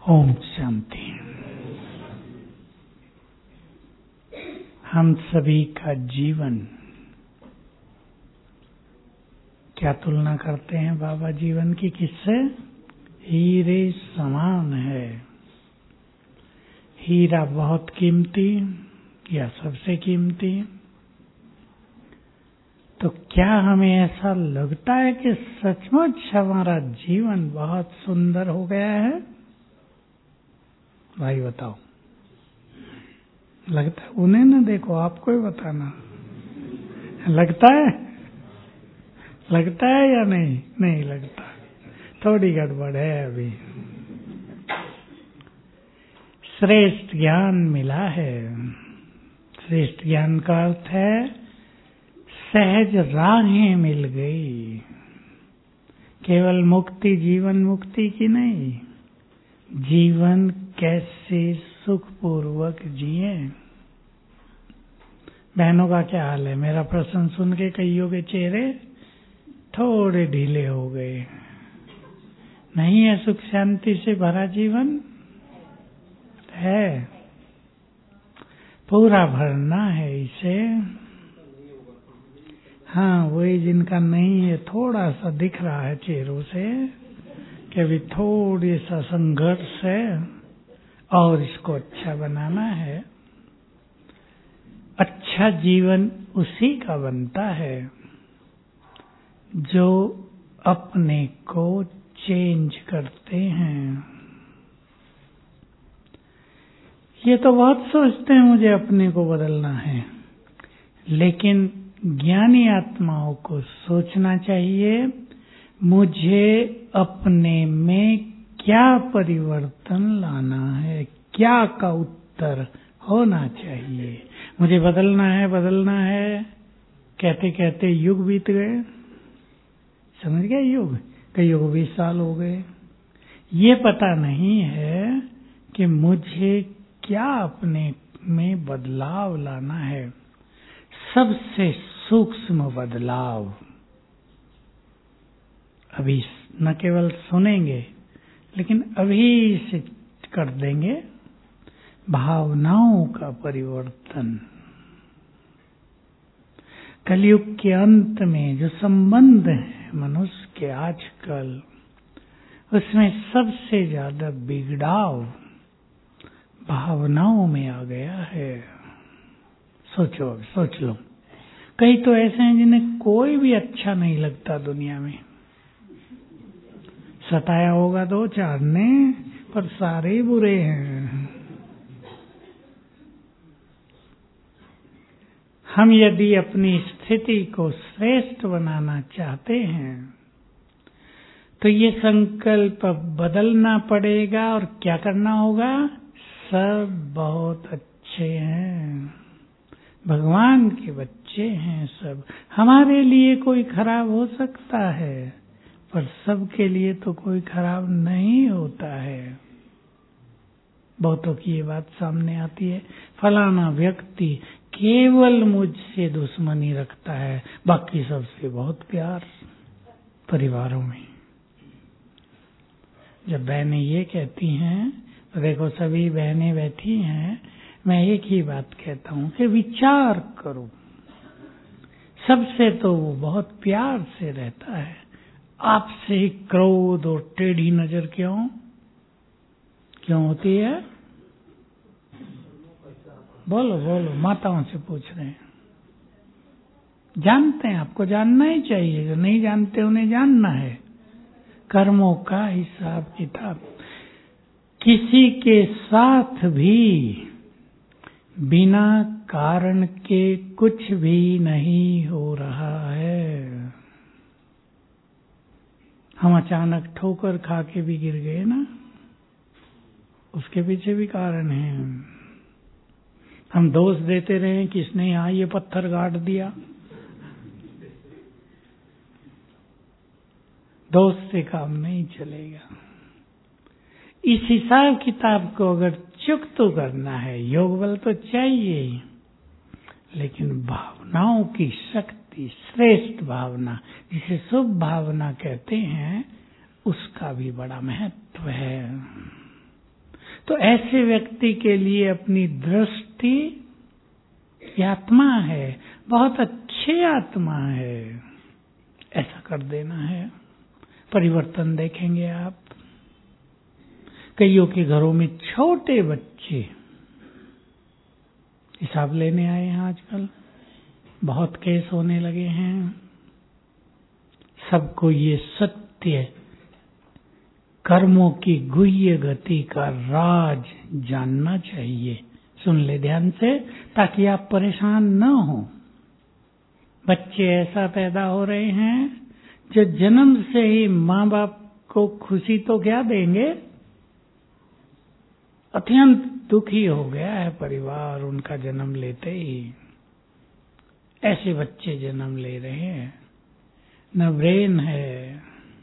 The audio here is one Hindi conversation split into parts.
ओम शांति। हम सभी का जीवन क्या तुलना करते हैं बाबा जीवन की किससे? हीरे समान है। हीरा बहुत कीमती या सबसे कीमती। तो क्या हमें ऐसा लगता है कि सचमुच हमारा जीवन बहुत सुंदर हो गया है? भाई बताओ, लगता है? उन्हें ना देखो, आपको ही बताना। लगता है? लगता है या नहीं? नहीं लगता, थोड़ी गड़बड़ है अभी। श्रेष्ठ ज्ञान मिला है। श्रेष्ठ ज्ञान का अर्थ है सहज राहें मिल गई। केवल मुक्ति, जीवन मुक्ति की नहीं, जीवन कैसे सुखपूर्वक जिए। बहनों का क्या हाल है? मेरा प्रश्न सुन के कईयों के चेहरे थोड़े ढीले हो गए। नहीं है सुख शांति से भरा जीवन? है, पूरा भरना है इसे। हाँ, वही जिनका नहीं है, थोड़ा सा दिख रहा है चेहरों से कि अभी थोड़ी सा संघर्ष है और इसको अच्छा बनाना है। अच्छा जीवन उसी का बनता है जो अपने को चेंज करते हैं। ये तो बहुत सोचते हैं मुझे अपने को बदलना है, लेकिन ज्ञानी आत्माओं को सोचना चाहिए मुझे अपने में क्या परिवर्तन लाना है, क्या का उत्तर होना चाहिए। मुझे बदलना है कहते कहते युग बीत गए। समझ गए? युग, कईयों को 20 साल हो गए। ये पता नहीं है कि मुझे क्या अपने में बदलाव लाना है। सबसे सूक्ष्म बदलाव अभी न केवल सुनेंगे, लेकिन अभी से कर देंगे। भावनाओं का परिवर्तन। कलयुग के अंत में जो संबंध है मनुष्य के आजकल, उसमें सबसे ज्यादा बिगड़ाव भावनाओं में आ गया है। सोचो, सोच लो। कई तो ऐसे हैं जिन्हें कोई भी अच्छा नहीं लगता दुनिया में। सताया होगा 2-4 ने, पर सारे ही बुरे हैं। हम यदि अपनी स्थिति को श्रेष्ठ बनाना चाहते हैं तो ये संकल्प बदलना पड़ेगा। और क्या करना होगा? सब बहुत अच्छे हैं, भगवान के बच्चे हैं सब। हमारे लिए कोई खराब हो सकता है, पर सबके लिए तो कोई खराब नहीं होता है। बहुतों की ये बात सामने आती है, फलाना व्यक्ति केवल मुझसे दुश्मनी रखता है, बाकी सबसे बहुत प्यार। परिवारों में जब बहनें ये कहती हैं तो देखो, सभी बहनें बैठी हैं, मैं एक ही बात कहता हूं कि विचार करो। सबसे तो वो बहुत प्यार से रहता है, आपसे क्रोध और टेढ़ी नजर क्यों होती है? बोलो बोलो, माताओं से पूछ रहे हैं। जानते हैं, आपको जानना ही चाहिए। जो नहीं जानते उन्हें जानना है। कर्मों का हिसाब किताब। किसी के साथ भी बिना कारण के कुछ भी नहीं हो रहा है। हम अचानक ठोकर खा के भी गिर गए ना, उसके पीछे भी कारण है। हम दोष देते रहे किसने यहाँ ये पत्थर गाड़ दिया, दोष से काम नहीं चलेगा। इस हिसाब किताब को अगर चुकता करना है, योग बल तो चाहिए ही, लेकिन भावनाओं की शक्ति, श्रेष्ठ भावना जिसे शुभ भावना कहते हैं, उसका भी बड़ा महत्व है। तो ऐसे व्यक्ति के लिए अपनी दृष्टि, ये आत्मा है, बहुत अच्छी आत्मा है, ऐसा कर देना है। परिवर्तन देखेंगे आप। कईयों के घरों में छोटे बच्चे हिसाब लेने आए हैं आजकल, बहुत केस होने लगे हैं। सबको ये सत्य, कर्मों की गुह्य गति का राज जानना चाहिए। सुन ले ध्यान से, ताकि आप परेशान न हो। बच्चे ऐसा पैदा हो रहे हैं जो जन्म से ही माँ बाप को खुशी तो क्या देंगे, अत्यंत दुखी हो गया है परिवार उनका जन्म लेते ही। ऐसे बच्चे जन्म ले रहे हैं, न ब्रेन है,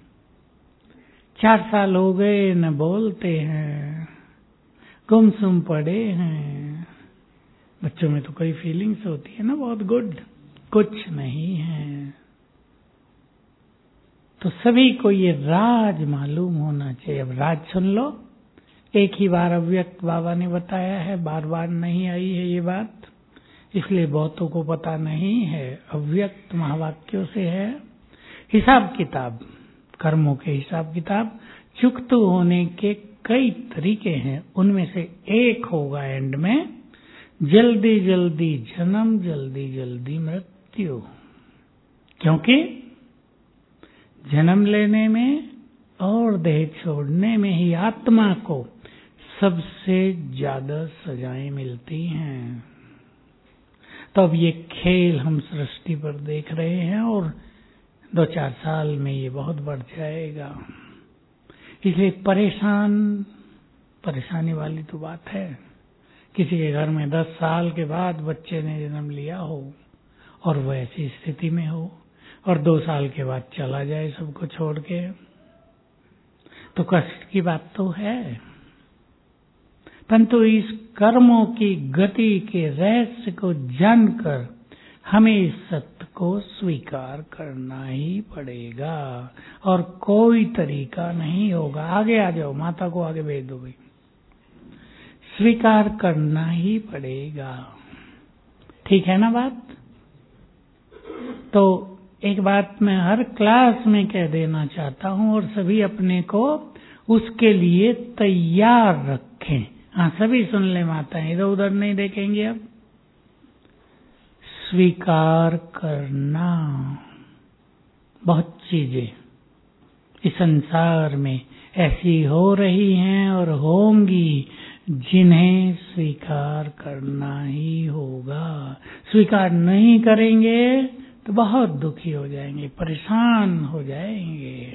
4 साल हो गए न बोलते हैं, गुमसुम पड़े हैं। बच्चों में तो कई फीलिंग्स होती है ना, बहुत गुड, कुछ नहीं है। तो सभी को ये राज मालूम होना चाहिए। अब राज सुन लो, एक ही बार अव्यक्त बाबा ने बताया है, बार बार नहीं आई है ये बात, इसलिए बहुतों को पता नहीं है। अव्यक्त महावाक्यों से है। हिसाब किताब, कर्मों के हिसाब किताब चुकत होने के कई तरीके हैं, उनमें से एक होगा एंड में, जल्दी जल्दी जन्म, जल्दी जल्दी मृत्यु। क्योंकि जन्म लेने में और देह छोड़ने में ही आत्मा को सबसे ज्यादा सजाएं मिलती हैं। तो अब ये खेल हम सृष्टि पर देख रहे हैं और 2-4 साल में ये बहुत बढ़ जाएगा। इसलिए परेशानी वाली तो बात है। किसी के घर में 10 साल के बाद बच्चे ने जन्म लिया हो और वह ऐसी स्थिति में हो, और 2 साल के बाद चला जाए सबको छोड़ के, तो कष्ट की बात तो है। परंतु इस कर्मों की गति के रहस्य को जानकर हमें इस सत्य को स्वीकार करना ही पड़ेगा, और कोई तरीका नहीं होगा। आगे आ जाओ, माता को आगे भेज दो भाई। स्वीकार करना ही पड़ेगा, ठीक है ना बात? तो एक बात मैं हर क्लास में कह देना चाहता हूं, और सभी अपने को उसके लिए तैयार रखें। हाँ, सभी सुन ले माताएं, इधर उधर नहीं देखेंगे। अब स्वीकार करना, बहुत चीजें इस संसार में ऐसी हो रही हैं और होंगी जिन्हें स्वीकार करना ही होगा। स्वीकार नहीं करेंगे तो बहुत दुखी हो जाएंगे, परेशान हो जाएंगे।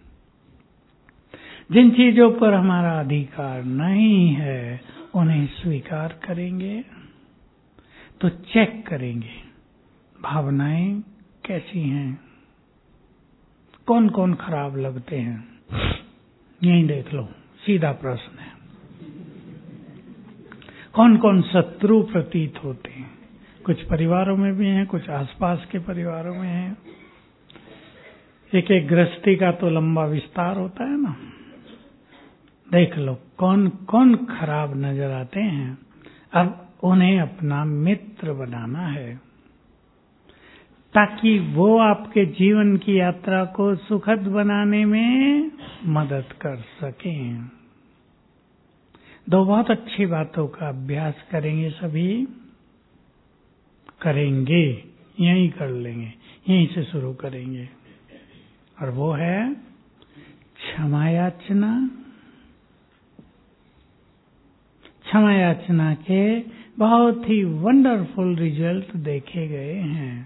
जिन चीजों पर हमारा अधिकार नहीं है उन्हें स्वीकार करेंगे तो चेक करेंगे भावनाएं कैसी हैं, कौन कौन खराब लगते हैं, यही देख लो, सीधा प्रश्न है। कौन कौन शत्रु प्रतीत होते हैं, कुछ परिवारों में भी हैं, कुछ आसपास के परिवारों में हैं। एक एक गृहस्थी का तो लंबा विस्तार होता है ना। देख लो कौन कौन खराब नजर आते हैं। अब उन्हें अपना मित्र बनाना है ताकि वो आपके जीवन की यात्रा को सुखद बनाने में मदद कर सकें। 2 बहुत अच्छी बातों का अभ्यास करेंगे, सभी करेंगे, यहीं कर लेंगे, यहीं से शुरू करेंगे, और वो है क्षमा याचना। क्षमा याचना के बहुत ही वंडरफुल रिजल्ट देखे गए हैं।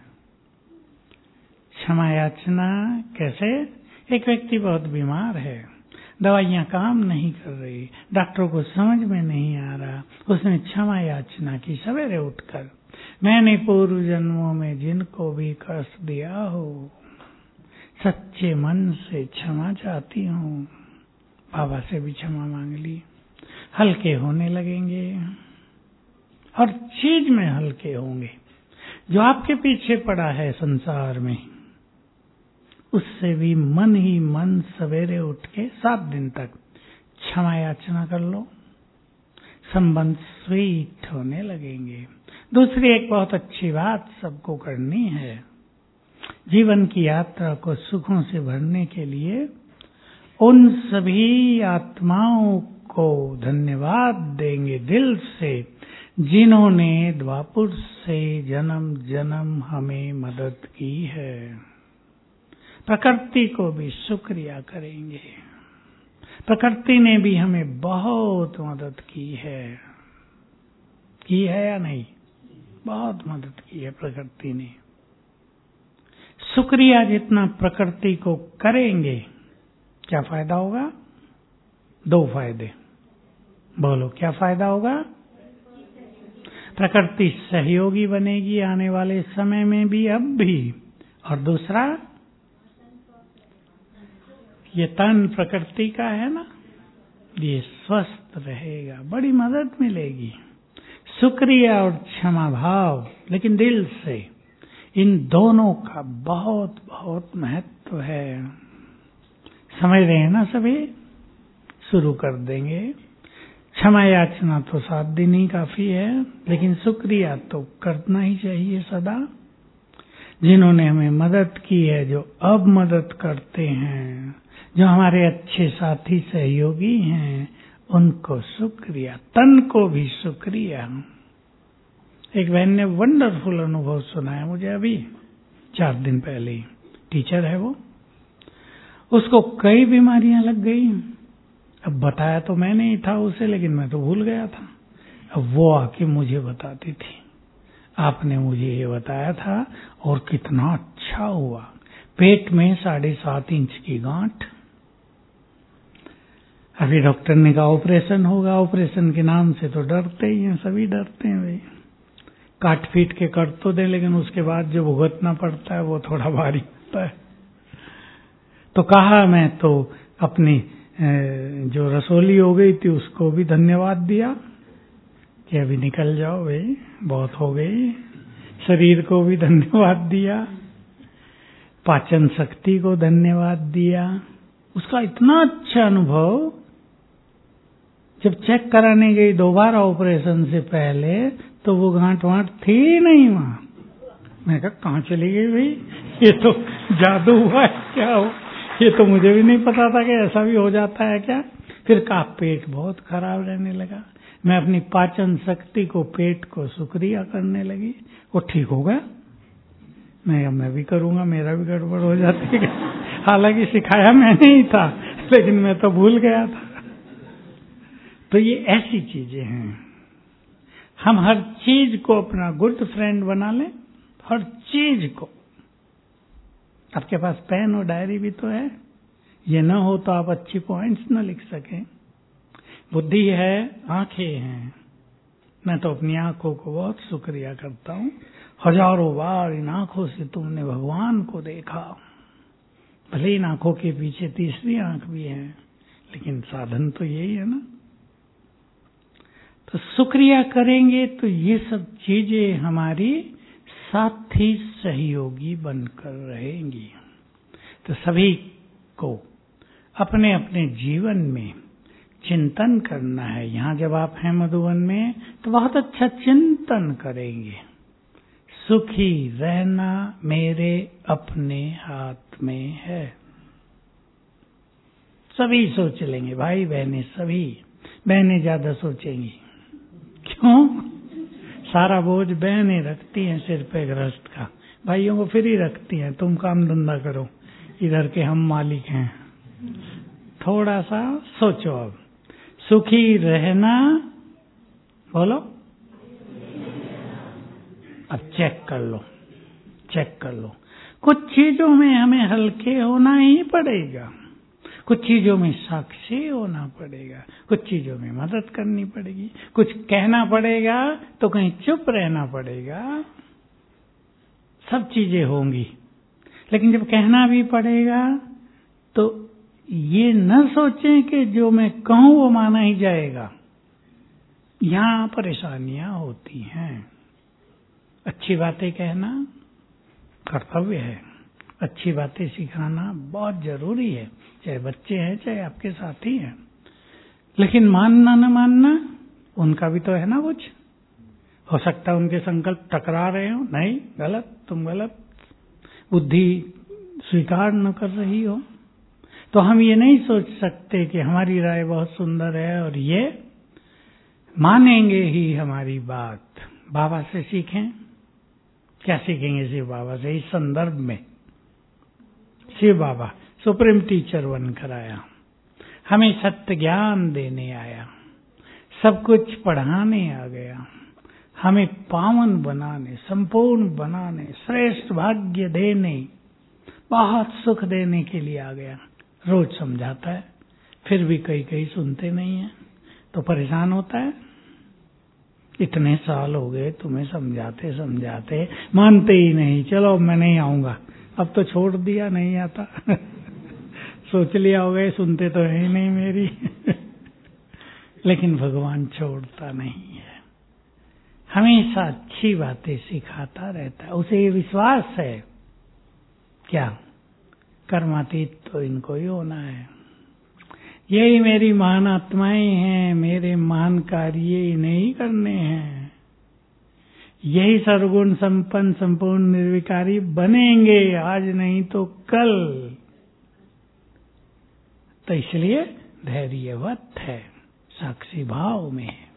क्षमा याचना कैसे? एक व्यक्ति बहुत बीमार है, दवाइयां काम नहीं कर रही, डॉक्टरों को समझ में नहीं आ रहा, उसने क्षमा याचना की सवेरे उठकर, मैंने पूर्व जन्मों में जिनको भी कष्ट दिया हो सच्चे मन से क्षमा चाहती हूँ। बाबा से भी क्षमा मांग ली। हल्के होने लगेंगे, हर चीज में हल्के होंगे। जो आपके पीछे पड़ा है संसार में, उससे भी मन ही मन सवेरे उठ के 7 दिन तक क्षमा याचना कर लो। संबंध स्वीट होने लगेंगे। दूसरी एक बहुत अच्छी बात सबको करनी है, जीवन की यात्रा को सुखों से भरने के लिए उन सभी आत्माओं को धन्यवाद देंगे दिल से जिन्होंने द्वापुर से जन्म जन्म हमें मदद की है। प्रकृति को भी शुक्रिया करेंगे, प्रकृति ने भी हमें बहुत मदद की है या नहीं? बहुत मदद की है प्रकृति ने। शुक्रिया जितना प्रकृति को करेंगे क्या फायदा होगा? 2 फायदे बोलो, क्या फायदा होगा? प्रकृति सहयोगी बनेगी आने वाले समय में भी, अब भी। और दूसरा, ये तन प्रकृति का है ना, ये स्वस्थ रहेगा, बड़ी मदद मिलेगी। शुक्रिया और क्षमा भाव, लेकिन दिल से, इन दोनों का बहुत बहुत महत्व है। समझ रहे हैं ना सभी? शुरू कर देंगे। क्षमा याचना तो 7 दिन ही काफी है, लेकिन शुक्रिया तो करना ही चाहिए सदा। जिन्होंने हमें मदद की है, जो अब मदद करते हैं, जो हमारे अच्छे साथी सहयोगी हैं, उनको शुक्रिया, तन को भी शुक्रिया। एक बहन ने वंडरफुल अनुभव सुनाया मुझे अभी 4 दिन पहले ही, टीचर है वो, उसको कई बीमारियां लग गई। अब बताया तो मैंने ही था उसे, लेकिन मैं तो भूल गया था। अब वो आके मुझे बताती थी, आपने मुझे ये बताया था और कितना अच्छा हुआ। पेट में 7.5 इंच की गांठ। अभी डॉक्टर ने कहा ऑपरेशन होगा। ऑपरेशन के नाम से तो डरते ही हैं, सभी डरते हैं भाई। काट पीट के कर तो दे, लेकिन उसके बाद जो भुगतना पड़ता है वो थोड़ा भारी होता है। तो कहा, मैं तो अपनी जो रसोली हो गई थी उसको भी धन्यवाद दिया कि अभी निकल जाओ भाई, बहुत हो गई। शरीर को भी धन्यवाद दिया, पाचन शक्ति को धन्यवाद दिया। उसका इतना अच्छा अनुभव। जब चेक कराने गई दोबारा ऑपरेशन से पहले, तो वो गांठ वांठ थी नहीं वहां। मैं कहा कहाँ चली गई भाई, ये तो जादू हुआ है क्या हो? ये तो मुझे भी नहीं पता था कि ऐसा भी हो जाता है क्या। फिर कहा पेट बहुत खराब रहने लगा। मैं अपनी पाचन शक्ति को, पेट को शुक्रिया करने लगी, वो ठीक हो गया। मैं भी करूंगा, मेरा भी गड़बड़ हो जाती है। हालांकि सिखाया मैंने ही था, लेकिन मैं तो भूल गया था। तो ये ऐसी चीजें हैं, हम हर चीज को अपना गुड फ्रेंड बना लें, हर चीज को। आपके पास पेन और डायरी भी तो है, ये न हो तो आप अच्छी पॉइंट्स न लिख सकें। बुद्धि है, आंखें हैं। मैं तो अपनी आंखों को बहुत शुक्रिया करता हूँ। हजारों बार इन आंखों से तुमने भगवान को देखा। भले इन आंखों के पीछे तीसरी आंख भी है, लेकिन साधन तो यही है ना। तो शुक्रिया करेंगे तो ये सब चीजें हमारी साथी सहयोगी बनकर रहेंगी। तो सभी को अपने अपने जीवन में चिंतन करना है। यहाँ जब आप हैं मधुबन में, तो बहुत अच्छा चिंतन करेंगे। सुखी रहना मेरे अपने हाथ में है। सभी सोच लेंगे, भाई बहनें, सभी बहनें ज्यादा सोचेंगी। क्यों? सारा बोझ बहनें रखती हैं सिर पे गृहस्थ का, भाइयों को फ्री रखती हैं, तुम काम धंधा करो, इधर के हम मालिक हैं। थोड़ा सा सोचो। अब सुखी रहना बोलो। अब चेक कर लो, चेक कर लो। कुछ चीजों में हमें हल्के होना ही पड़ेगा, कुछ चीजों में साक्षी होना पड़ेगा, कुछ चीजों में मदद करनी पड़ेगी, कुछ कहना पड़ेगा तो कहीं चुप रहना पड़ेगा। सब चीजें होंगी, लेकिन जब कहना भी पड़ेगा तो ये न सोचें कि जो मैं कहूं वो माना ही जाएगा। यहां परेशानियां होती हैं। अच्छी बातें कहना कर्तव्य है, अच्छी बातें सिखाना बहुत जरूरी है, चाहे बच्चे हैं चाहे आपके साथी हैं। लेकिन मानना न मानना उनका भी तो है ना कुछ। हो सकता है उनके संकल्प टकरा रहे हो, नहीं गलत, तुम गलत, बुद्धि स्वीकार न कर रही हो। तो हम ये नहीं सोच सकते कि हमारी राय बहुत सुंदर है और ये मानेंगे ही हमारी बात। बाबा से सीखें। क्या सीखेंगे शिव बाबा से? इस संदर्भ में शिव बाबा सुप्रीम टीचर बनकर आया, हमें सत्य ज्ञान देने आया, सब कुछ पढ़ाने आ गया, हमें पावन बनाने, संपूर्ण बनाने, श्रेष्ठ भाग्य देने, बहुत सुख देने के लिए आ गया। रोज समझाता है, फिर भी कई सुनते नहीं है, तो परेशान होता है। इतने साल हो गए तुम्हें समझाते समझाते, मानते ही नहीं, चलो मैं नहीं आऊंगा, अब तो छोड़ दिया, नहीं आता। सोच लिया हो गए, सुनते तो है ही नहीं मेरी। लेकिन भगवान छोड़ता नहीं है, हमेशा अच्छी बातें सिखाता रहता है। उसे ये विश्वास है, क्या कर्मातीत तो इनको ही होना है, यही मेरी महान आत्माएं हैं, मेरे महान कार्य नहीं करने हैं, यही सर्वगुण संपन्न संपूर्ण निर्विकारी बनेंगे, आज नहीं तो कल। तो इसलिए धैर्यवत है, साक्षी भाव में है।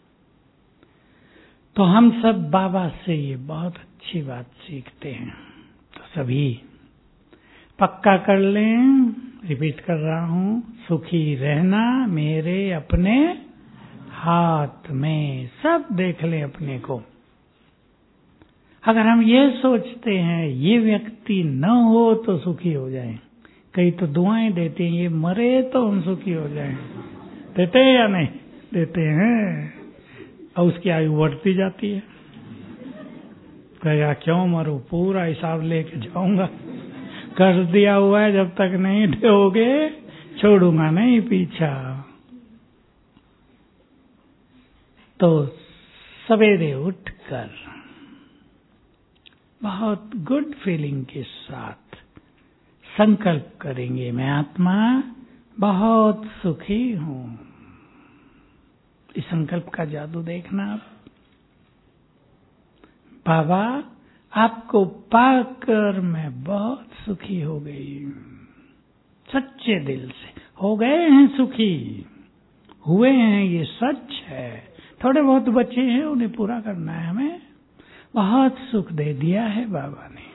तो हम सब बाबा से ये बहुत अच्छी बात सीखते हैं। तो सभी पक्का कर लें, रिपीट कर रहा हूं, सुखी रहना मेरे अपने हाथ में। सब देख लें अपने को। अगर हम ये सोचते हैं ये व्यक्ति न हो तो सुखी हो जाएं, कई तो दुआएं देते हैं ये मरे तो हम सुखी हो जाएं, देते हैं या नहीं देते हैं? और उसकी आयु बढ़ती जाती है, कहेगा क्यों मरूं, पूरा हिसाब लेके जाऊंगा, कर दिया हुआ है, जब तक नहीं दोगे छोड़ूंगा नहीं पीछा। तो सवेरे उठकर बहुत गुड फीलिंग के साथ संकल्प करेंगे, मैं आत्मा बहुत सुखी हूं। इस संकल्प का जादू देखना आप। बाबा आपको पाकर मैं बहुत सुखी हो गई, सच्चे दिल से हो गए हैं सुखी, हुए हैं, ये सच है। थोड़े बहुत बच्चे हैं, उन्हें पूरा करना है हमें। बहुत सुख दे दिया है बाबा ने।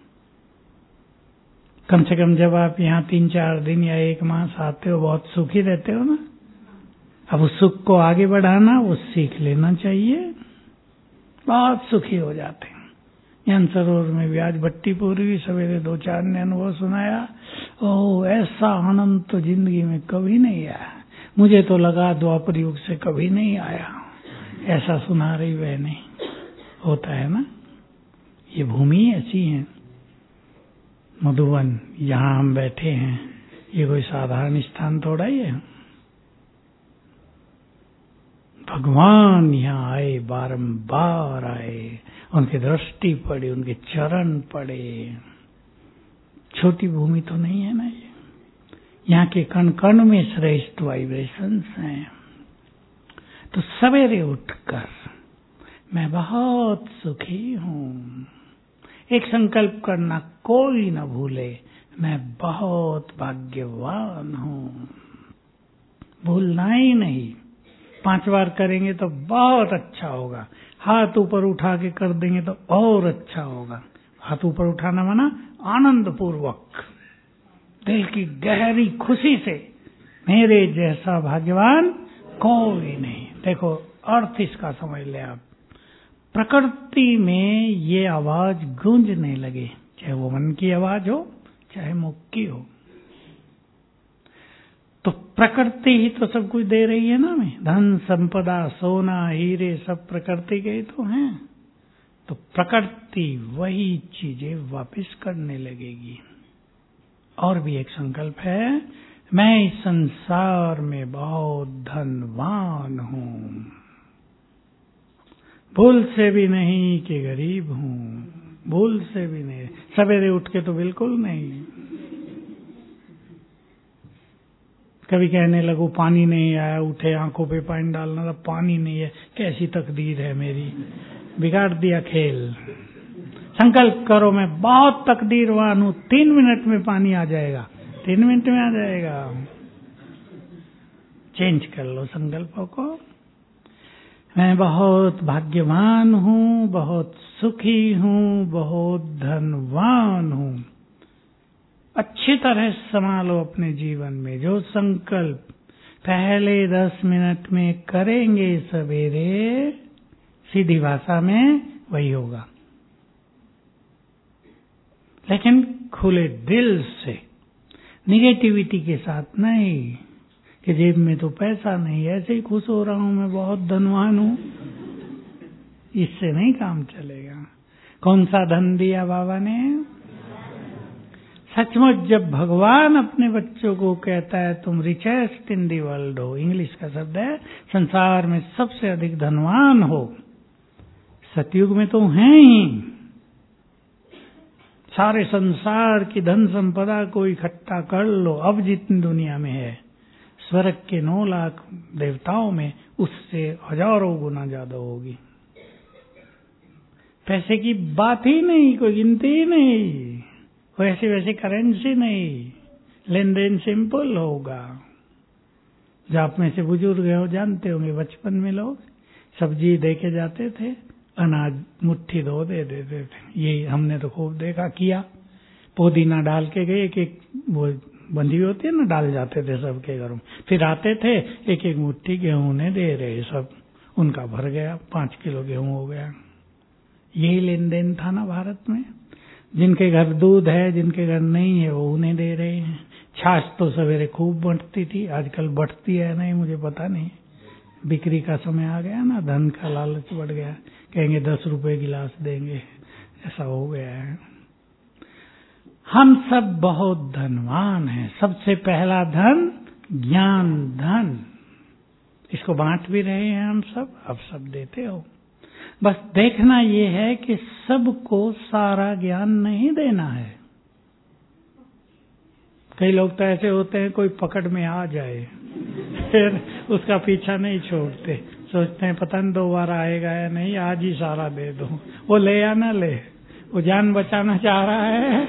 कम से कम जब आप यहाँ 3-4 दिन या 1 मास आते हो, बहुत सुखी रहते हो ना। अब उस सुख को आगे बढ़ाना, वो सीख लेना चाहिए। बहुत सुखी हो जाते हैं। ज्ञान सरोवर में भी आज भट्टी पूरी हुई, सवेरे 2-4 ने अनुभव सुनाया। ओह, ऐसा आनंद तो जिंदगी में कभी नहीं आया, मुझे तो लगा द्वापर युग से कभी नहीं आया। ऐसा सुना रही बहनें, होता है ना। ये भूमि ऐसी है, मधुवन, यहाँ हम बैठे हैं, ये कोई साधारण स्थान थोड़ा ही है। भगवान यहाँ आए, बारंबार आए, उनकी दृष्टि पड़ी, उनके चरण पड़े। छोटी भूमि तो नहीं है ना ये। यहाँ के कण कण में श्रेष्ठ वाइब्रेशंस हैं। तो सवेरे उठकर मैं बहुत सुखी हूँ, एक संकल्प करना कोई न भूले, मैं बहुत भाग्यवान हूँ। भूलना ही नहीं। 5 बार करेंगे तो बहुत अच्छा होगा। हाथ ऊपर उठा के कर देंगे तो और अच्छा होगा। हाथ ऊपर उठाना माना आनंद पूर्वक, दिल की गहरी खुशी से, मेरे जैसा भाग्यवान कोई नहीं। देखो अर्थ इसका समझ ले आप। प्रकृति में ये आवाज गूंजने लगे, चाहे वो मन की आवाज हो चाहे मुख की हो, तो प्रकृति ही तो सब कुछ दे रही है ना हमें। धन संपदा, सोना हीरे सब प्रकृति के ही तो हैं। तो प्रकृति वही चीजें वापस करने लगेगी। और भी एक संकल्प है, मैं इस संसार में बहुत धनवान हूँ, भूल से भी नहीं कि गरीब हूँ, भूल से भी नहीं। सवेरे उठ के तो बिल्कुल नहीं, कभी कहने लगो पानी नहीं आया, उठे आंखों पे पानी डालना था, पानी नहीं है, कैसी तकदीर है मेरी, बिगाड़ दिया खेल। संकल्प करो मैं बहुत तकदीरवान हूं, 3 मिनट में पानी आ जाएगा, 3 मिनट में आ जाएगा। चेंज कर लो संकल्पों को। मैं बहुत भाग्यवान हूं, बहुत सुखी हूं, बहुत धनवान हूं। अच्छी तरह संभालो अपने जीवन में। जो संकल्प पहले 10 मिनट में करेंगे सवेरे, सीधी भाषा में वही होगा, लेकिन खुले दिल से, निगेटिविटी के साथ नहीं कि जेब में तो पैसा नहीं, ऐसे ही खुश हो रहा हूं, मैं बहुत धनवान हूं। इससे नहीं काम चलेगा। कौन सा धन दिया बाबा ने? सचमुच जब भगवान अपने बच्चों को कहता है तुम रिचेस्ट इन दी वर्ल्ड हो, इंग्लिश का शब्द है, संसार में सबसे अधिक धनवान हो, सतयुग में तो हैं ही। सारे संसार की धन संपदा को इकट्ठा कर लो, अब जितनी दुनिया में है, स्वर्ग के 9 लाख देवताओं में उससे हजारों गुना ज्यादा होगी। पैसे की बात ही नहीं, कोई गिनती ही नहीं, वैसे वैसे करेंसी नहीं, लेन देन सिंपल होगा। जो आप में से बुजुर्ग हो जानते होंगे, बचपन में लोग सब्जी दे के जाते थे, अनाज मुट्ठी दो दे देते थे। ये हमने तो खूब देखा किया। पुदीना डाल के गए, एक एक वो बंधी होती है ना, डाल जाते थे सबके घरों में, फिर आते थे एक एक मुट्ठी गेहूं ने दे रहे, सब उनका भर गया, 5 किलो गेहूं हो गया। यही लेन देन था ना भारत में। जिनके घर दूध है, जिनके घर नहीं है, वो उन्हें दे रहे हैं। छाछ तो सवेरे खूब बंटती थी, आजकल बढ़ती है नहीं मुझे पता नहीं, बिक्री का समय आ गया ना, धन का लालच बढ़ गया, कहेंगे 10 रुपए गिलास देंगे, ऐसा हो गया है। हम सब बहुत धनवान हैं। सबसे पहला धन ज्ञान धन, इसको बांट भी रहे हैं हम सब, अब सब देते हो। बस देखना ये है कि सबको सारा ज्ञान नहीं देना है। कई लोग तो ऐसे होते हैं, कोई पकड़ में आ जाए फिर उसका पीछा नहीं छोड़ते, सोचते हैं पता नहीं 2 बार आएगा या नहीं, आज ही सारा दे दो। वो ले या ना ले, वो जान बचाना चाह रहा है।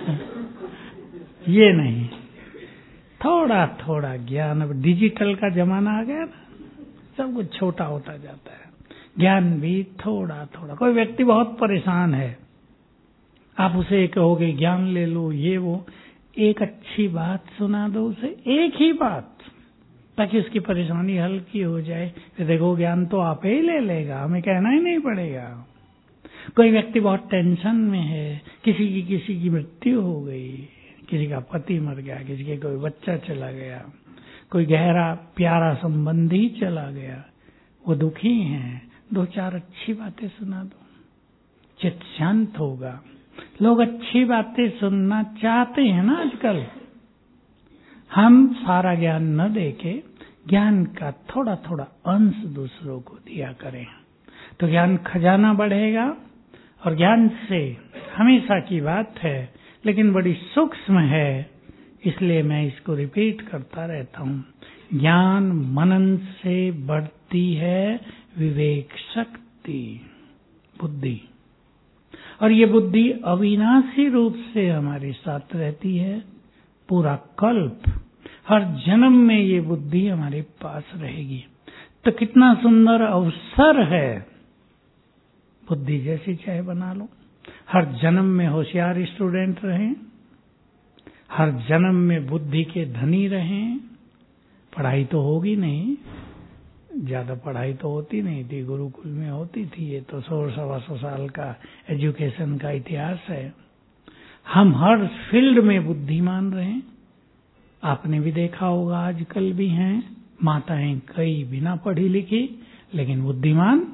ये नहीं, थोड़ा थोड़ा ज्ञान। अब डिजिटल का जमाना आ गया ना, सब कुछ छोटा होता जाता है, ज्ञान भी थोड़ा थोड़ा। कोई व्यक्ति बहुत परेशान है, आप उसे कहोगे ज्ञान ले लो, ये वो, एक अच्छी बात सुना दो उसे, एक ही बात, ताकि उसकी परेशानी हल्की हो जाए। फिर देखो ज्ञान तो आप ही ले लेगा, हमें कहना ही नहीं पड़ेगा। कोई व्यक्ति बहुत टेंशन में है, किसी की मृत्यु हो गई, किसी का पति मर गया, किसी के कोई बच्चा चला गया, कोई गहरा प्यारा संबंधी चला गया, वो दुखी हैं, 2-4 अच्छी बातें सुना दो, चित्त शांत होगा। लोग अच्छी बातें सुनना चाहते हैं ना आजकल। हम सारा ज्ञान न देके ज्ञान का थोड़ा थोड़ा अंश दूसरों को दिया करें, तो ज्ञान खजाना बढ़ेगा। और ज्ञान से हमेशा की बात है, लेकिन बड़ी सूक्ष्म है, इसलिए मैं इसको रिपीट करता रहता हूं। ज्ञान मनन से बढ़ती है विवेक शक्ति, बुद्धि, और ये बुद्धि अविनाशी रूप से हमारे साथ रहती है पूरा कल्प। हर जन्म में ये बुद्धि हमारे पास रहेगी। तो कितना सुंदर अवसर है, बुद्धि जैसी चाहे बना लो। हर जन्म में होशियार स्टूडेंट रहें, हर जन्म में बुद्धि के धनी रहें। पढ़ाई तो होगी नहीं, ज्यादा पढ़ाई तो होती नहीं थी, गुरुकुल में होती थी, ये तो 100-125 साल का एजुकेशन का इतिहास है। हम हर फील्ड में बुद्धिमान रहें। आपने भी देखा होगा, आजकल भी हैं माताएं कई बिना पढ़ी लिखी, लेकिन बुद्धिमान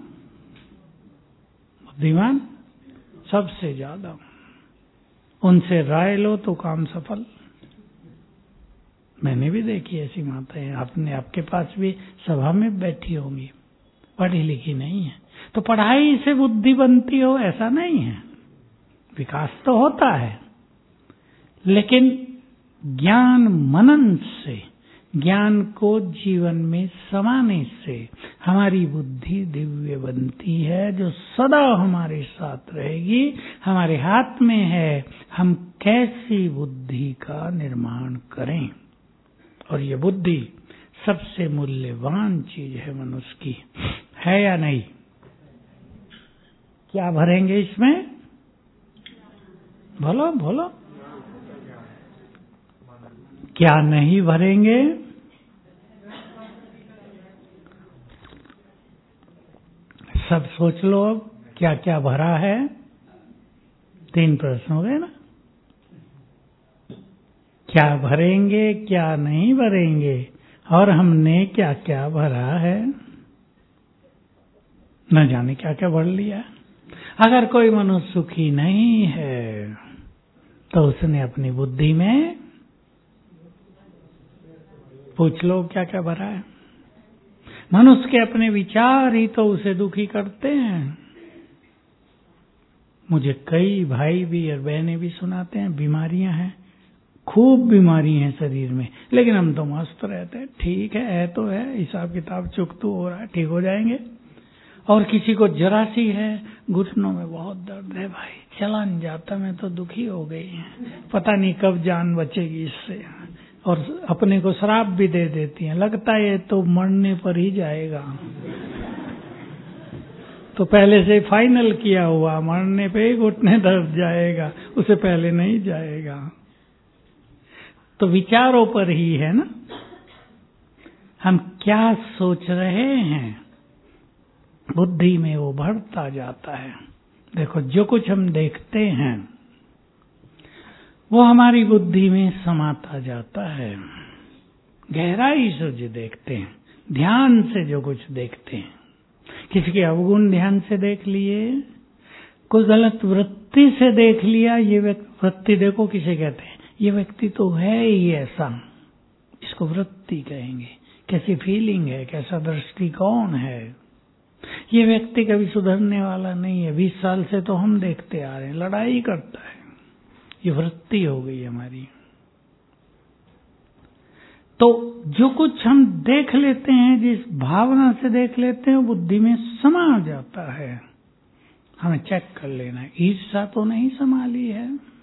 सबसे ज्यादा। उनसे राय लो तो काम सफल। मैंने भी देखी ऐसी माताएं, आपके पास भी सभा में बैठी होंगी, पढ़ी लिखी नहीं है। तो पढ़ाई से बुद्धि बनती हो ऐसा नहीं है, विकास तो होता है, लेकिन ज्ञान मनन से, ज्ञान को जीवन में समाने से हमारी बुद्धि दिव्य बनती है, जो सदा हमारे साथ रहेगी, हमारे हाथ में है हम कैसी बुद्धि का निर्माण करें। और ये बुद्धि सबसे मूल्यवान चीज है मनुष्य की, है या नहीं? क्या भरेंगे इसमें? बोलो बोलो, क्या नहीं भरेंगे? सब सोच लो अब क्या क्या भरा है। 3 प्रश्न हो गए ना। क्या भरेंगे, क्या नहीं भरेंगे, और हमने क्या क्या भरा है। न जाने क्या क्या भर लिया। अगर कोई मनुष्य सुखी नहीं है तो उसने अपनी बुद्धि में, पूछ लो क्या क्या भरा है। मनुष्य के अपने विचार ही तो उसे दुखी करते हैं। मुझे कई भाई भी और बहनें भी सुनाते हैं, बीमारियां हैं, खूब बीमारी है शरीर में, लेकिन हम तो मस्त रहते हैं। ठीक है तो है, हिसाब किताब चुकतू हो रहा है, ठीक हो जाएंगे। और किसी को जरा सी है, घुटनों में बहुत दर्द है भाई, चला नहीं जाता, मैं तो दुखी हो गई, पता नहीं कब जान बचेगी इससे। और अपने को श्राप भी दे देती हैं, लगता है ये तो मरने पर ही जाएगा। तो पहले से फाइनल किया हुआ, मरने पे ही घुटने दर्द जाएगा, उसे पहले नहीं जाएगा। तो विचारों पर ही है ना, हम क्या सोच रहे हैं, बुद्धि में वो बढ़ता जाता है। देखो, जो कुछ हम देखते हैं वो हमारी बुद्धि में समाता जाता है। गहराई से जो देखते हैं, ध्यान से जो कुछ देखते हैं, किसी के अवगुण ध्यान से देख लिए, कोई गलत वृत्ति से देख लिया, ये वृत्ति देखो किसे कहते हैं, ये व्यक्ति तो है ही ऐसा, इसको वृत्ति कहेंगे। कैसी फीलिंग है, कैसा दृष्टिकोण है, ये व्यक्ति कभी सुधरने वाला नहीं है, 20 साल से तो हम देखते आ रहे हैं, लड़ाई करता है, ये वृत्ति हो गई हमारी। तो जो कुछ हम देख लेते हैं, जिस भावना से देख लेते हैं, बुद्धि में समा जाता है। हमें चेक कर लेना है, ईर्ष्या तो नहीं संभाली है,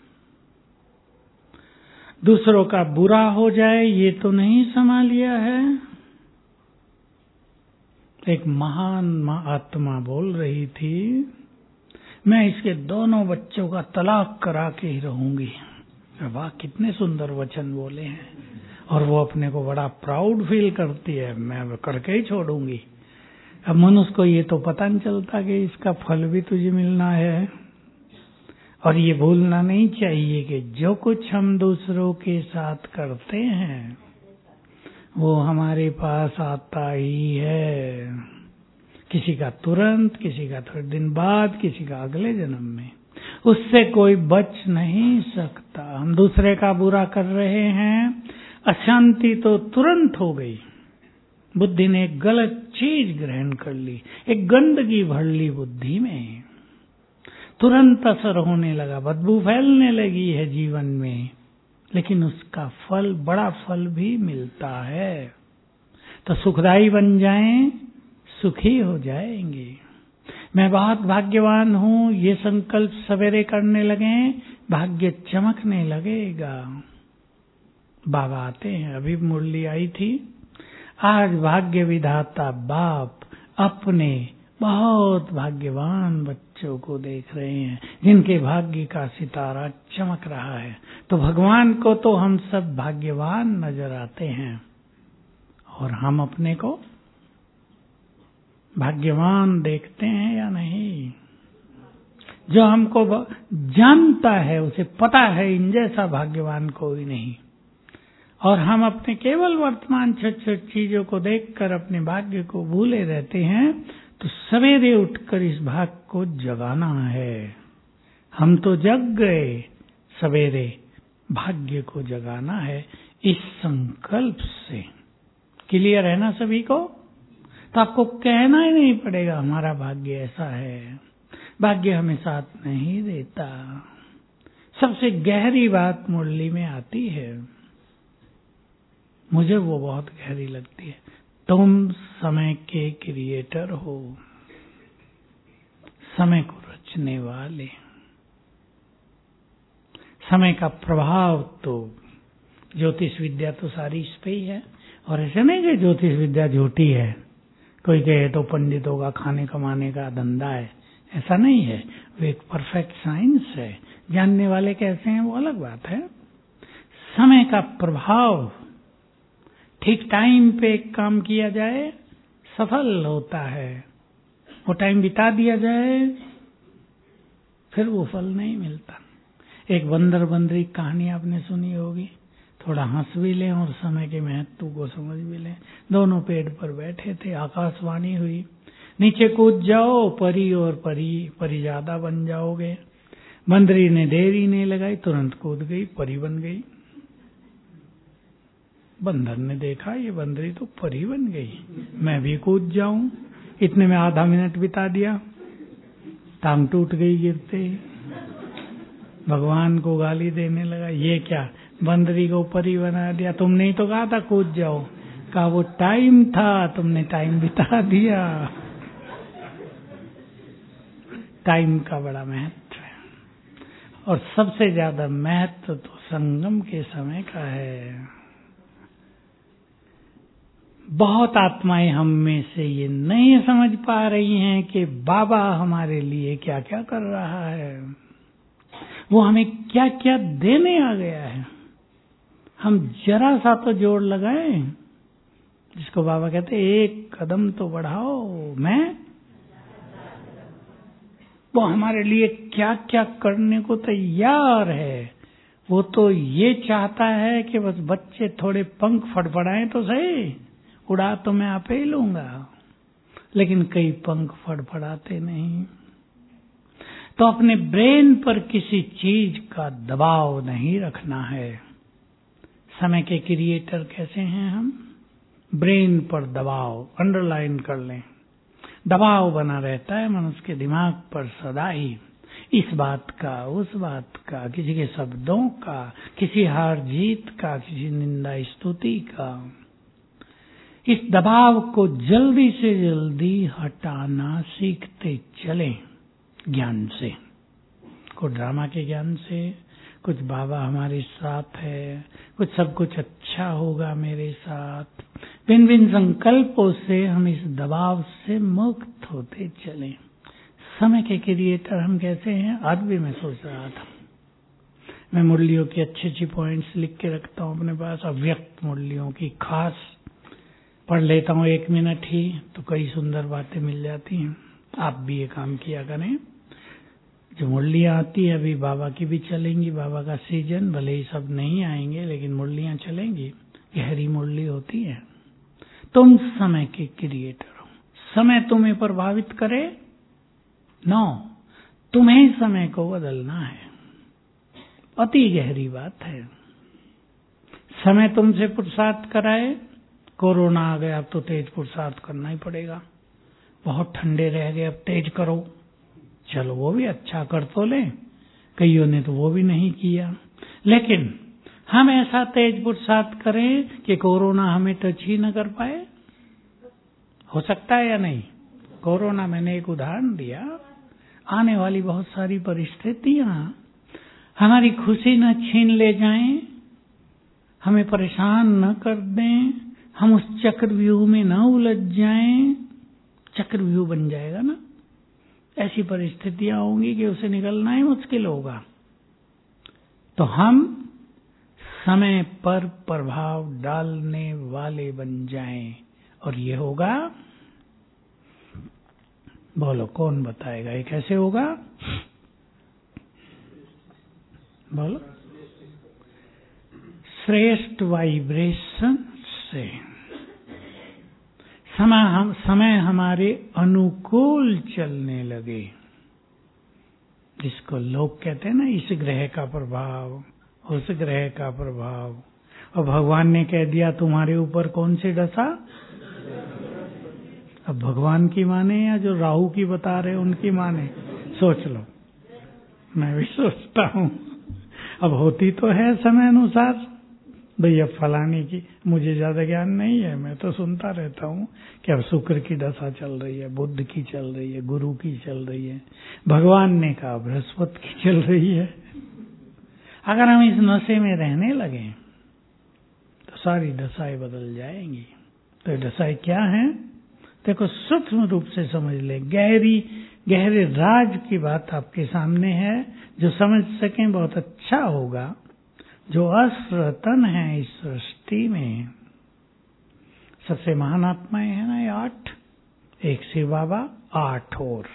दूसरों का बुरा हो जाए ये तो नहीं संभाल लिया है। एक महान आत्मा बोल रही थी, मैं इसके दोनों बच्चों का तलाक करा के ही रहूंगी। वाह, कितने सुंदर वचन बोले हैं। और वो अपने को बड़ा प्राउड फील करती है, मैं करके ही छोड़ूंगी। अब मनुष्य को ये तो पता नहीं चलता कि इसका फल भी तुझे मिलना है। और ये भूलना नहीं चाहिए कि जो कुछ हम दूसरों के साथ करते हैं वो हमारे पास आता ही है, किसी का तुरंत, किसी का थोड़े दिन बाद, किसी का अगले जन्म में। उससे कोई बच नहीं सकता। हम दूसरे का बुरा कर रहे हैं, अशांति तो तुरंत हो गई। बुद्धि ने एक गलत चीज ग्रहण कर ली, एक गंदगी भर ली बुद्धि में, तुरंत असर होने लगा, बदबू फैलने लगी है जीवन में। लेकिन उसका फल, बड़ा फल भी मिलता है। तो सुखदायी बन जाएं, सुखी हो जाएंगे। मैं बहुत भाग्यवान हूं, ये संकल्प सवेरे करने लगे, भाग्य चमकने लगेगा। बाबा आते हैं, अभी मुरली आई थी, आज भाग्य विधाता बाप अपने बहुत भाग्यवान बच्चों को देख रहे हैं, जिनके भाग्य का सितारा चमक रहा है। तो भगवान को तो हम सब भाग्यवान नजर आते हैं, और हम अपने को भाग्यवान देखते हैं या नहीं? जो हमको जानता है उसे पता है इन जैसा भाग्यवान कोई नहीं। और हम अपने केवल वर्तमान छोटी छोटी चीजों को देखकर अपने भाग्य को भूले रहते हैं। तो सवेरे उठकर इस भाग को जगाना है। हम तो जग गए, सवेरे भाग्य को जगाना है इस संकल्प से। क्लियर है ना सभी को? तो आपको कहना ही नहीं पड़ेगा हमारा भाग्य ऐसा है। भाग्य हमें साथ नहीं देता। सबसे गहरी बात मुरली में आती है, मुझे वो बहुत गहरी लगती है। तुम समय के क्रिएटर हो, समय को रचने वाले। समय का प्रभाव तो ज्योतिष विद्या तो सारी इस पे ही है। और ऐसे नहीं कि ज्योतिष विद्या झूठी है, कोई कहे तो पंडितों का खाने कमाने का धंधा है, ऐसा नहीं है। वो एक परफेक्ट साइंस है। जानने वाले कैसे हैं वो अलग बात है। समय का प्रभाव, ठीक टाइम पे एक काम किया जाए सफल होता है, वो टाइम बिता दिया जाए फिर वो फल नहीं मिलता। एक बंदर बंदरी कहानी आपने सुनी होगी, थोड़ा हंस भी लें और समय के महत्व को समझ भी लें। दोनों पेड़ पर बैठे थे, आकाशवाणी हुई, नीचे कूद जाओ परी और परी ज्यादा बन जाओगे। बंदरी ने देरी नहीं लगाई, तुरंत कूद गई, परी बन गई। बंदर ने देखा ये बंदरी तो परी बन गई, मैं भी कूद जाऊं। इतने में आधा मिनट बिता दिया, टांग टूट गई गिरते ही। भगवान को गाली देने लगा, ये क्या बंदरी को परी बना दिया, तुमने ही तो कहा था कूद जाओ। कहा वो टाइम था, तुमने टाइम बिता दिया। टाइम का बड़ा महत्व है, और सबसे ज्यादा महत्व तो संगम के समय का है। बहुत आत्माएं हम में से ये नहीं समझ पा रही हैं कि बाबा हमारे लिए क्या क्या कर रहा है, वो हमें क्या क्या देने आ गया है। हम जरा सा तो जोड़ लगाएं, जिसको बाबा कहते एक कदम तो बढ़ाओ, मैं वो हमारे लिए क्या क्या करने को तैयार है। वो तो ये चाहता है कि बस बच्चे थोड़े पंख फड़फड़ाएं तो सही, उड़ा तो मैं आप ही लूंगा। लेकिन कई पंख फड़फड़ाते नहीं। तो अपने ब्रेन पर किसी चीज का दबाव नहीं रखना है। समय के क्रिएटर कैसे हैं हम? ब्रेन पर दबाव, अंडरलाइन कर लें, दबाव बना रहता है मनुष्य के दिमाग पर सदा ही, इस बात का, उस बात का, किसी के शब्दों का, किसी हार जीत का, किसी निंदा स्तुति का। इस दबाव को जल्दी से जल्दी हटाना सीखते चलें ज्ञान से, कुछ ड्रामा के ज्ञान से, कुछ बाबा हमारे साथ है, कुछ सब कुछ अच्छा होगा मेरे साथ। भिन्न भिन्न संकल्पों से हम इस दबाव से मुक्त होते चलें। समय के क्रिएटर हम कैसे हैं? आज भी मैं सोच रहा था, मैं मुरलियों की अच्छी अच्छी पॉइंट्स लिख के रखता हूँ अपने पास, अव्यक्त मुरलियों की खास पढ़ लेता हूँ 1 मिनट ही, तो कई सुंदर बातें मिल जाती हैं। आप भी ये काम किया करें। जो मुरलियाँ आती है अभी बाबा की भी चलेंगी, बाबा का सीजन, भले ही सब नहीं आएंगे लेकिन मुरलियाँ चलेंगी, गहरी मुरली होती है। तुम समय के क्रिएटर हो, समय तुम्हें प्रभावित करे? नो, तुम्हें समय को बदलना है। अति गहरी बात है। समय तुमसे पुरुषार्थ कराए, कोरोना आ गया अब तो तेज पुरुषार्थ करना ही पड़ेगा, बहुत ठंडे रह गए अब तेज करो, चलो वो भी अच्छा कर तो ले, कईयों ने तो वो भी नहीं किया। लेकिन हम ऐसा तेज पुरुषार्थ करें कि कोरोना हमें टच ही न कर पाए, हो सकता है या नहीं? कोरोना, मैंने एक उदाहरण दिया, आने वाली बहुत सारी परिस्थितियां हमारी खुशी न छीन ले जाएं, हमें परेशान न कर दें, हम उस चक्रव्यूह में न उलझ जाएं। चक्रव्यूह बन जाएगा ना, ऐसी परिस्थितियां होंगी कि उसे निकलना ही मुश्किल होगा। तो हम समय पर प्रभाव डालने वाले बन जाएं, और ये होगा, बोलो कौन बताएगा ये कैसे होगा? बोलो। श्रेष्ठ वाइब्रेशन से। समय हमारे अनुकूल चलने लगे, जिसको लोग कहते हैं ना, इस ग्रह का प्रभाव, उस ग्रह का प्रभाव। और भगवान ने कह दिया तुम्हारे ऊपर कौन से डसा? अब भगवान की माने या जो राहु की बता रहे उनकी माने? सोच लो। मैं भी सोचता हूँ, अब होती तो है समय अनुसार, भैया फलाने की, मुझे ज्यादा ज्ञान नहीं है, मैं तो सुनता रहता हूँ कि अब शुक्र की दशा चल रही है, बुध की चल रही है, गुरु की चल रही है, भगवान ने कहा बृहस्पति की चल रही है। अगर हम इस नशे में रहने लगे तो सारी दशाएं बदल जाएंगी। तो ये दशाएं क्या हैं? देखो, सूक्ष्म रूप से समझ ले, गहरे राज की बात आपके सामने है। जो समझ सकें बहुत अच्छा होगा। जो असरतन है इस सृष्टि में, सबसे महान आत्माएं हैं ना ये 8, एक शिव बाबा, 8 और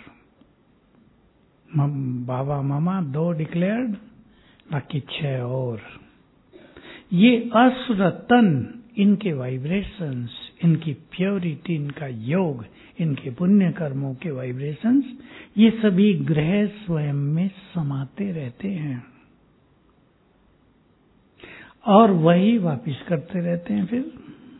बाबा मामा 2 डिक्लेयर्ड, बाकी 6 और। ये असरतन, इनके वाइब्रेशंस, इनकी प्योरिटी, इनका योग, इनके पुण्य कर्मों के वाइब्रेशंस, ये सभी ग्रह स्वयं में समाते रहते हैं और वही वापिस करते रहते हैं फिर।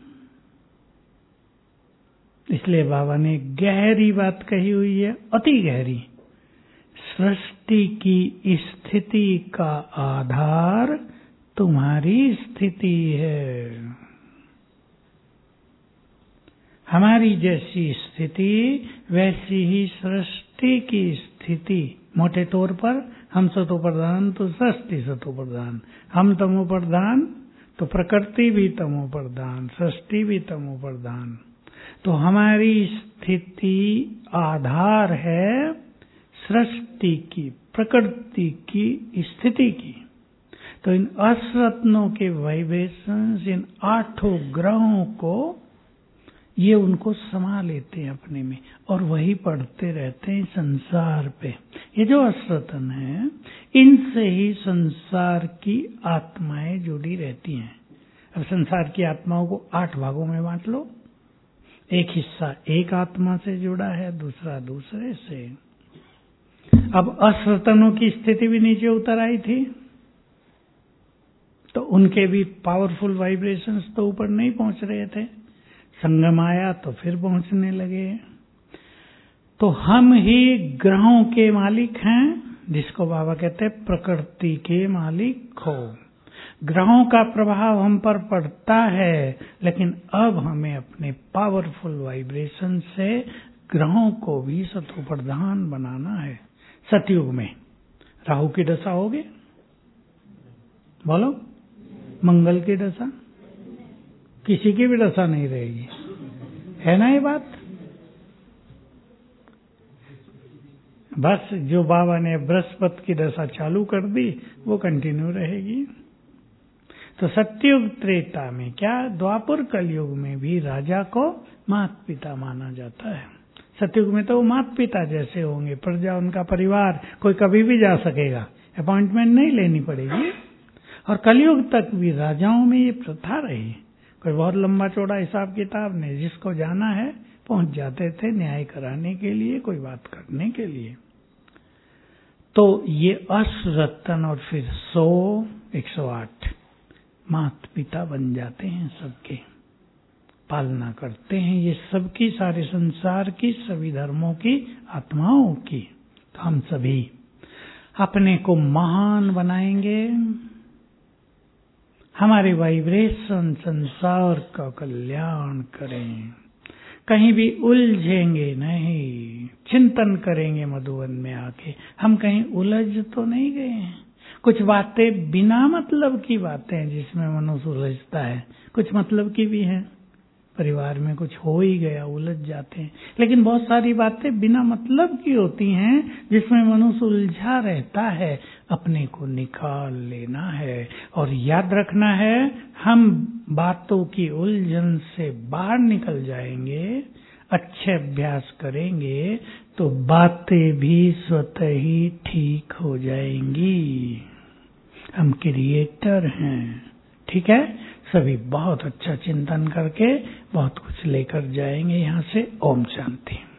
इसलिए बाबा ने गहरी बात कही हुई है, अति गहरी। सृष्टि की स्थिति का आधार तुम्हारी स्थिति है। हमारी जैसी स्थिति वैसी ही सृष्टि की स्थिति। मोटे तौर पर हम सतो प्रधान तो सृष्टि सतो प्रधान, हम तमो प्रधान तो प्रकृति भी तमो प्रधान, सृष्टि भी तमो प्रधान। तो हमारी स्थिति आधार है सृष्टि की, प्रकृति की स्थिति की। तो इन असरत्नों के वाइब्रेशंस, इन 8 ग्रहों को ये उनको समा लेते हैं अपने में और वही पढ़ते रहते हैं संसार पे। ये जो असरतन है, इनसे ही संसार की आत्माएं जुड़ी रहती हैं। अब संसार की आत्माओं को 8 भागों में बांट लो। एक हिस्सा एक आत्मा से जुड़ा है, दूसरा दूसरे से। अब असरतनों की स्थिति भी नीचे उतर आई थी, तो उनके भी पावरफुल वाइब्रेशंस तो ऊपर नहीं पहुंच रहे थे। संगम आया तो फिर पहुंचने लगे। तो हम ही ग्रहों के मालिक हैं, जिसको बाबा कहते हैं प्रकृति के मालिक हो। ग्रहों का प्रभाव हम पर पड़ता है, लेकिन अब हमें अपने पावरफुल वाइब्रेशन से ग्रहों को भी सतो प्रधान बनाना है। सतयुग में राहु की दशा होगी, बोलो, मंगल की दशा, किसी की भी दशा नहीं रहेगी, है ना ये बात? बस जो बाबा ने बृहस्पति की दशा चालू कर दी वो कंटिन्यू रहेगी। तो सत्ययुग त्रेता में क्या, द्वापर कलयुग में भी राजा को माता पिता माना जाता है। सतयुग में तो वो माता पिता जैसे होंगे, प्रजा उनका परिवार, कोई कभी भी जा सकेगा, अपॉइंटमेंट नहीं लेनी पड़ेगी। और कलयुग तक भी राजाओं में ये प्रथा रही, कोई बहुत लंबा चौड़ा हिसाब किताब नहीं, जिसको जाना है पहुंच जाते थे न्याय कराने के लिए, कोई बात करने के लिए। तो ये असरतन और फिर 108 माता पिता बन जाते हैं, सबके पालना करते हैं, ये सबकी, सारे संसार की, सभी धर्मों की, आत्माओं की। तो हम सभी अपने को महान बनाएंगे, हमारे वाइब्रेशन संसार का कल्याण करें, कहीं भी उलझेंगे नहीं, चिंतन करेंगे मधुवन में आके। हम कहीं उलझ तो नहीं गए हैं? कुछ बातें बिना मतलब की बातें हैं जिसमें मनुष्य उलझता है, कुछ मतलब की भी हैं। परिवार में कुछ हो ही गया, उलझ जाते हैं। लेकिन बहुत सारी बातें बिना मतलब की होती हैं जिसमें मनुष्य उलझा रहता है। अपने को निकाल लेना है और याद रखना है, हम बातों की उलझन से बाहर निकल जाएंगे, अच्छे अभ्यास करेंगे तो बातें भी स्वतः ही ठीक हो जाएंगी। हम क्रिएटर हैं, ठीक है? सभी बहुत अच्छा चिंतन करके बहुत कुछ लेकर जाएंगे यहाँ से। ओम शांति।